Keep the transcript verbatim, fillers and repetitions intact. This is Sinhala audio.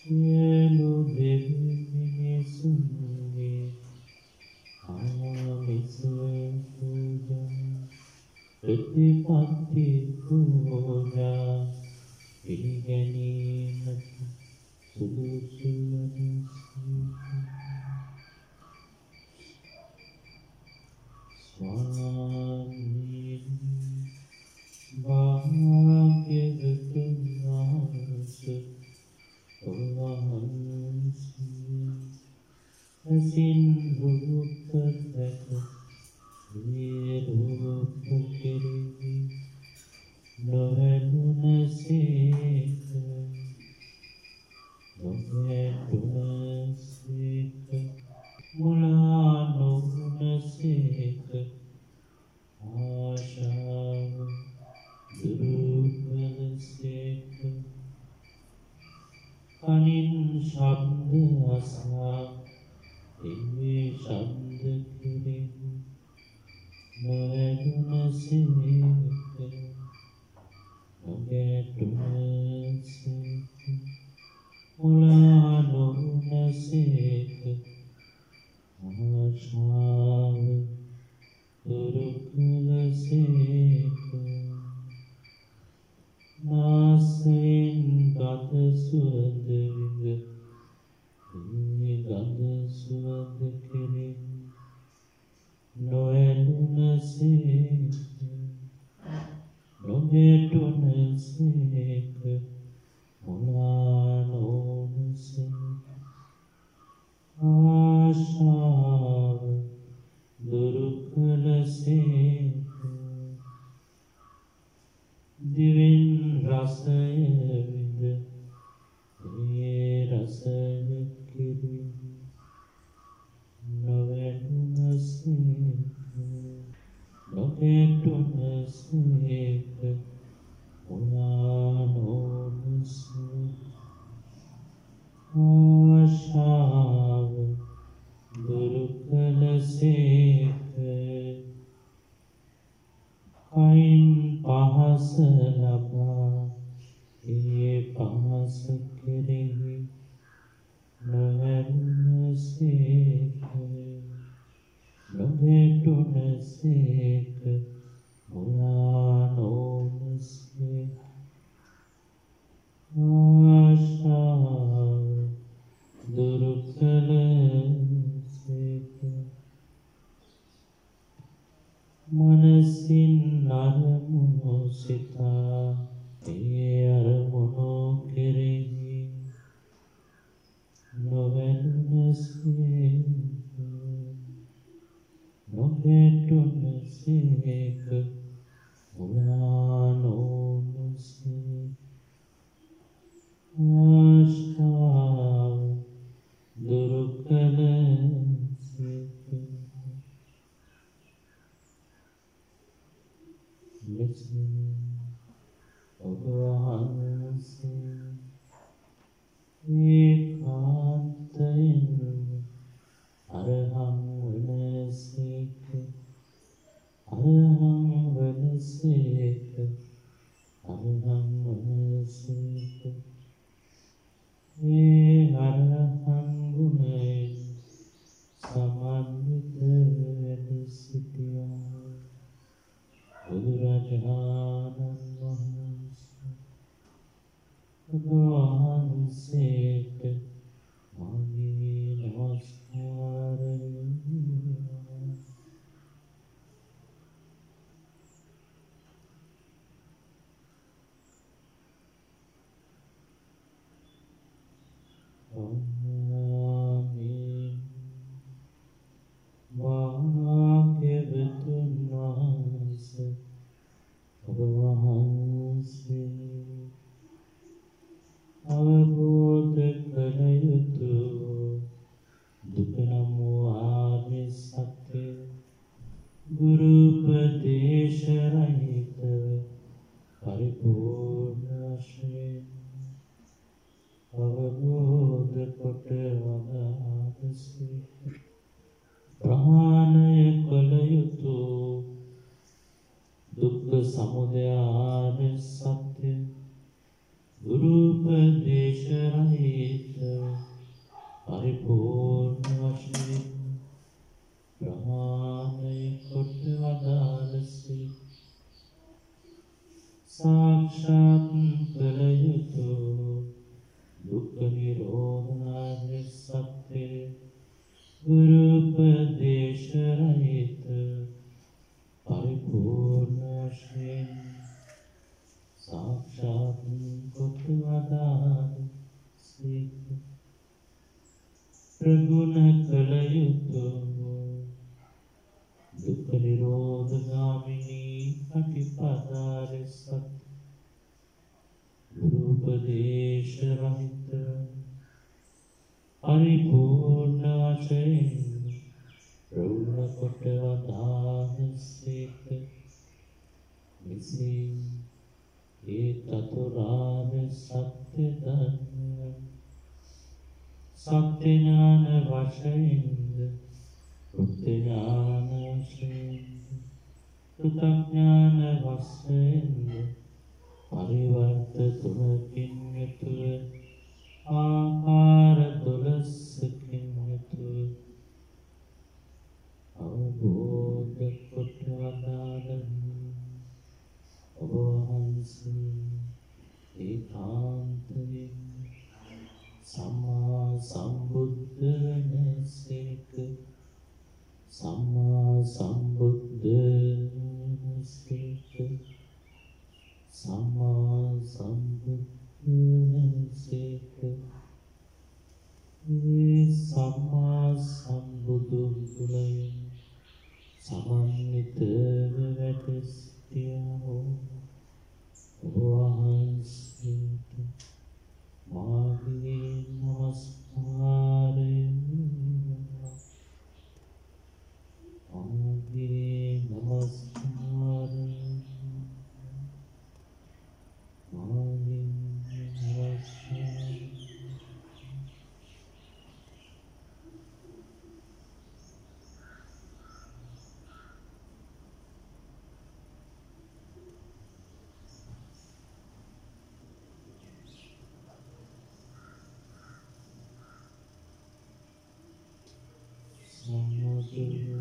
සියලු දෙවි මිනිසුන්ගේ ආමිසය පූජා ප්‍රතිපත්ති පූජා පිළිගැනීමට සුදුසු වන ස්වාමීනි භාග්‍යවතුන් වහන්සේ ඔබවහන්සේ අසින් රූප දැක මේ රූප කෙරෙහි නොහැදුනසේක නොහැදුනසේක මුලා නොවුනසේක ආශාව දුරු කළසේක කනින් ශබ්ද අසා ඒ ශබ්ද කෙරෙහි නොහැදුනසේක නොගැටුනසේක මුලා නොවුනසේක ආශාව දුරු කළසේක නාසයෙන් ගඳ සුවඳ විඳ ඒ ගඳ සුවඳ කෙරෙහි නොඇලුනසේක නොගැටුනසේක මුලා නොවුනසේක ආශාව දුරු කළසේක දිවෙන් රසය විඳ ඒ රසය කෙරෙහි නොවැටුනසේක නොගැටුනසේක මුලා නොවුනසේක ආශාව දුරු කළසේක කයින් පහස ලබා ඒ පහස කෙරෙහි නොහැරුනසේක නොගැටුනසේක මුලා නොවුනසේක ආශාව දුරු කළසේක මනසින් අරමුණු සිතා ඒ අරමුණු කෙරෙහි නොවැළුනසේක නොගැටුනසේක මුලා නොවුනසේක ආශාව දුරු කළසේක මෙසේ ඔබ වහන්සේ ඒකාන්තයෙන්ම අරහං වනසේක අරහං වනසේක අරහං වනසේක ඒ අරහං ගුණයෙන් සමන්විත වෙද සිටියා බුදුරජාණන් වහන්සේ ඔබ වහන්සේට මගේ නමස්කාරය ආමේන්. භාග්‍යවතුන් වහන්සේ ඔබ වහන්සේ අවබෝධ කළ යුතු දුක නම් වූ ආර්ය සත්‍ය ගුරු උපදේශ රහිතව පරිපූර්ණ වශයෙන් අවබෝධ කොට වදාළසේ ප්‍රහාණය කළ යුතු දුක්ඛ සමුදය ආර්ය සත්‍ය ගුරු උපදේශ රහිතව පරිපූර්ණ වශයෙන් ප්‍රහාණය කොට වදාළසී. සාක්ෂාත් කළ යුතු දුක්ඛ නිරෝධාර්ය සත්‍ය ගුරුපදේශ රහිත පරිපූර්ණ වශයෙන් සාක්ෂාත් කොට වදාළසී. ප්‍රගුණ කළ යුතු දුක්ඛ නිරෝධ ගාමිනී පටිපදාර්ය සත්‍ය ගුරුපදේශ රහිත පරිපූර්ණ වශයෙන් ප්‍රගුණ කොට වදාළසේක. මෙසේ ඒ චතුරාර්ය සත්‍ය ධර්මය සත්‍ය ඥාන වශයෙන්ද කෘත්‍ය ඥාන වශයෙන්ද කෘතඥාන වශයෙන්ද පරිවර්ත තුනකින් යුතුව ආකාර දොළොස්කින් යුතුව අවබෝධ කොට වදාළහ. ඔබ වහන්සේ ඒකාන්තයෙන් සම්මා සම්බුද්ධ වනසේක. සම්මා සම්බුද්ධ වනසේක. සම්මා සම්බුද්ධ වනසේක. ඒ සම්මා සම්බුදු ගුණයෙන් සමන්විතව වැඩ සිටියා වූ ඔබ වහන්සේට මාගේ නමස්කාරය වේවා. මාගේ නමස්කාරය මාගේ නමස්කාරය. Namo